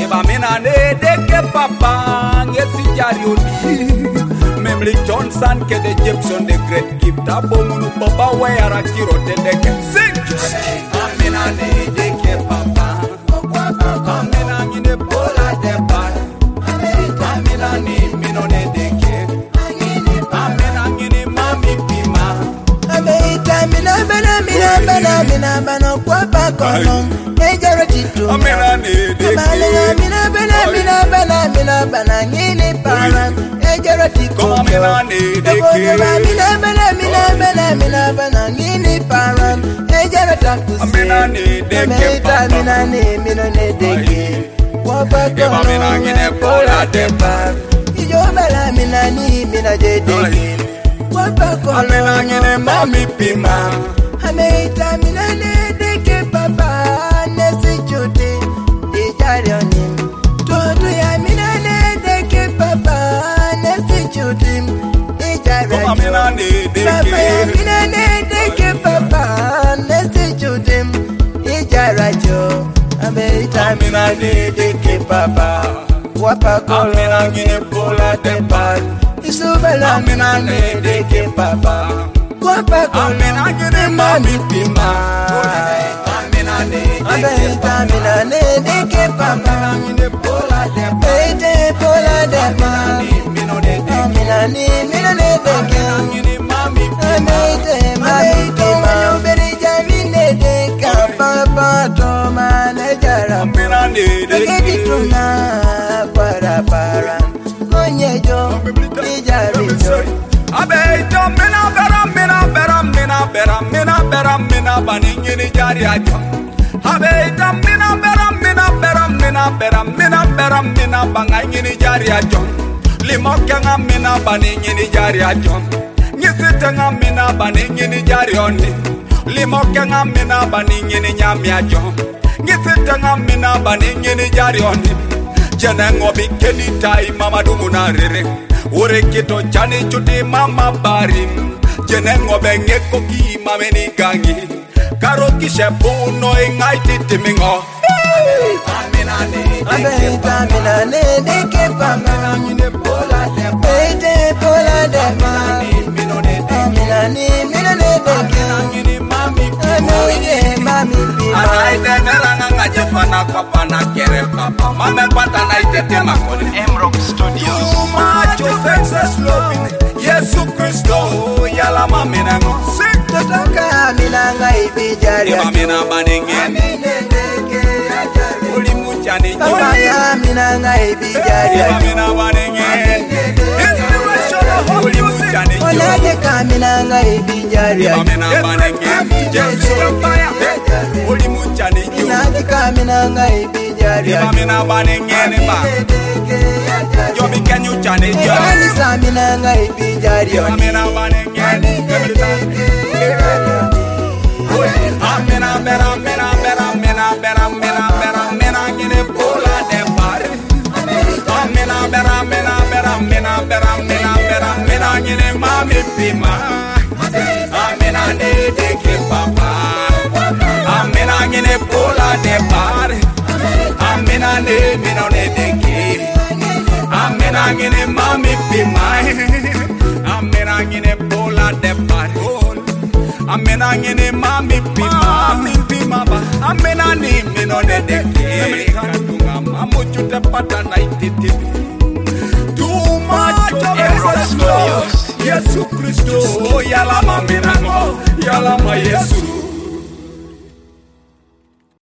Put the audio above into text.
Eba mina ne deke papa ngesi jarioni. Memli Johnson ke de Gibson the great gift. Abomunu baba we arakiro de deke. Sing. Amina ne deke papa. Amina ngine bola de bar. Amina ni mino ne deke. Amina ngine mami pima. Amina mina kwa pakono. Ejaro titu. Amina ne deke. Mina ngine para. Ejaro titu. Amina ne deke. Mina ngine para. Ejaro takusi. Amina ne deke. Amina ne deke. Kwa pakono. Amina ngine bola de bar. Ijobala mina deke. Kwa pakono. Amina ngine mami pima. Ameita mina ne deke papa nesi chuti ijarioni. Todo ya mina ne deke papa nesi chuti ijarioni. Amina ne deke. Papa ya mina ne deke papa nesi chuti ijarioni. Ameita mina ne deke papa wapa kolo. Amina ngine bola de bar. Isubala mina ne deke papa. Amina ngine mami pima. Amina ne deke. Amina ne deke papa. Ngine bola de bar. Ete bola de bar. Mino ne deke. Amina ne deke. Ngine mami pima. Amete mami pima. Beri jamine deka papa to manejara. Amina ne Deke deke. dituna para. Konyejo ijarijo. Abeito mina bera bani ngini jari ajo. Abeito mina bera banga ngini jari ajo. Limoke nga mina bani ngini jari ajo. Nyisite nga mina bani ngini jari oni. Limoke nga mina bani ngini nyami ajo. Nyisite nga mina bani ngini jari oni. Jenengo bikeni tai mama dumuna rere. Ure kito chani chuti mama barim. Jenengo benge koki mameni gangi. Karo kishe puno ingai titimingo. Amina ne deke. Amina ne deke papa. Ngine bola de bar. Ete bola de bar. Mino ne deke. Amina ne deke. Ngine mami Amina mami pima. Anaide neranga ngaje fana kwa pana kere papa. Mame pata na itete makoni. Emrock Studios. Macho senses loving. Yesu Kristo yala mamina ngo. Totoka amina ngai bijari. Mamina banenge. Amina deke ajari. Uli muchani Papa amina ngai bijari. Mamina banenge. Inspiration uli muchani Olaje kamina ngai bijari. Mamina banenge. Jesu fire. Uli muchani Olaje kamina ngai bijari. Mamina banenge ne ba. Yo mi kenyu chani yo. Ani samina ngai bijari. Mamina banenge. Amina bera ngine bola de bar. Amina bera ngine mami pima. Amina ne deke papa. Amina ngine bola de bar. Amina ne mino ne deke. Amina ngine mami pima. Amina ngine bola de bar. Amina ngine mami pima ba. Amina ni mino ne deke. Katunga mamu chute pata na ititi. Too much of Emrock Studios. Yesu Kristo yala mamina ngo.